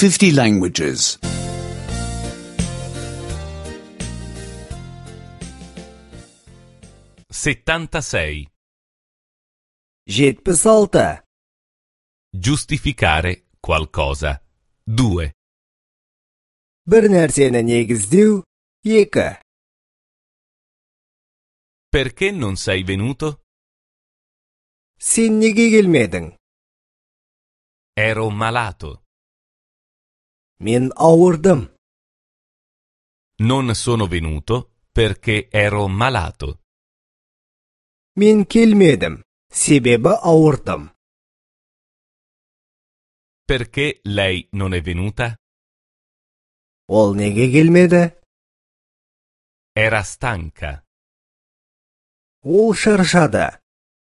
50 languages. 76. 76. Giustificare qualcosa. 2. Bir narseni negizdew. 2. Perché non sei venuto? Sen nega kelmeding? Ero malato. Men awırdım. Non sono venuto perché ero malato. Men kelmedim. Sebebi awırdım. Perché lei non è venuta? Ol nega kelmedi? Era stanca. Ol şarşadı.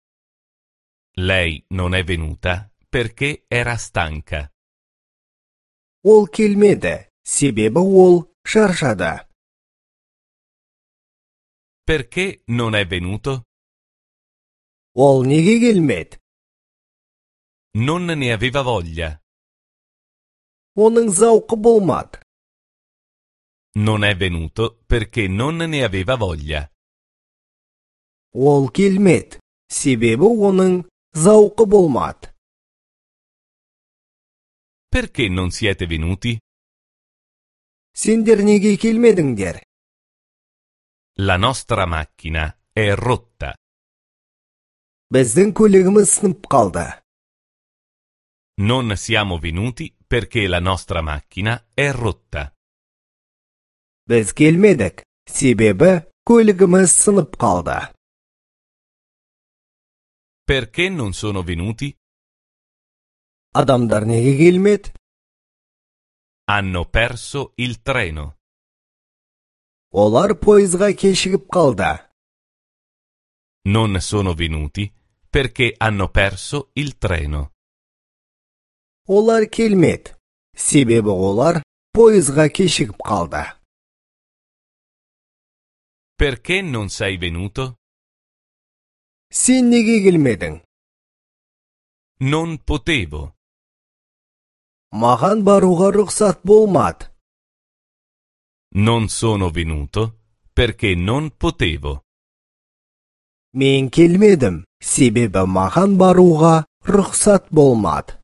Lei non è venuta perché era stanca. Ol kelmedi. Sebebi ol şarşadı. Perché non è venuto? Ol nega kelmedi? Non ne aveva voglia. Onun zavqı bolmadı. Non è venuto perché non ne aveva voglia. Ol kelmedi. Sebebi onun zavqı bolmadı. Perché non siete venuti? Sender nega kelmedingder? La nostra macchina è rotta. Bizning ko'ligimiz sinib qoldi. Non siamo venuti perché la nostra macchina è rotta. Biz kelmedik. Sebebi ko'ligimiz sinib qoldi. Perché non sono venuti? Adamlar nega kelmedi? Hanno perso il treno. Olar poyizga kechigib qoldi. Non sono venuti perché hanno perso il treno. Olar kelmedi. Sebebi olar poyizga kechigib qoldi. Perché non sei venuto? Sen nega kelmeding? Non potevo. Mаған baruga ruxsat bolmadi. Non sono venuto perché non potevo. Men kelmedim. Sebebi mаған baruga ruxsat bolmadi.